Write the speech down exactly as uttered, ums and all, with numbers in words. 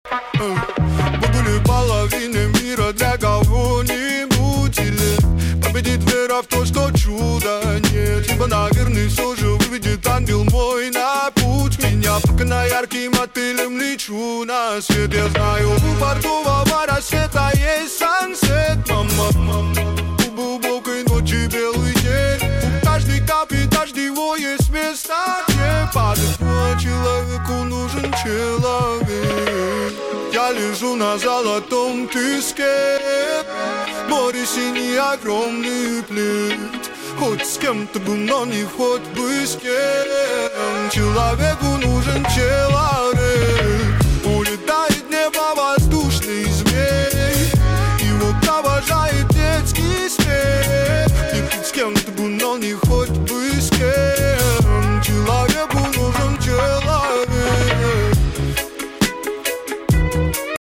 Мы были половиной мира для кого-нибудь. Или победит вера в то, что чуда нет. Либо, наверное, все же выведет ангел мой на путь меня. Пока на ярким отелем лечу на свет. Я знаю, у портового рассвета есть сансет. Мама, мама, у глубокой ночи белый день. У каждой капли дождевого есть место, где падает. Но человеку нужен человек. Я лежу на золотом песке. Море синий, огромный плед. Хоть с кем-то бы, но не хоть бы с кем. Человеку нужен человек.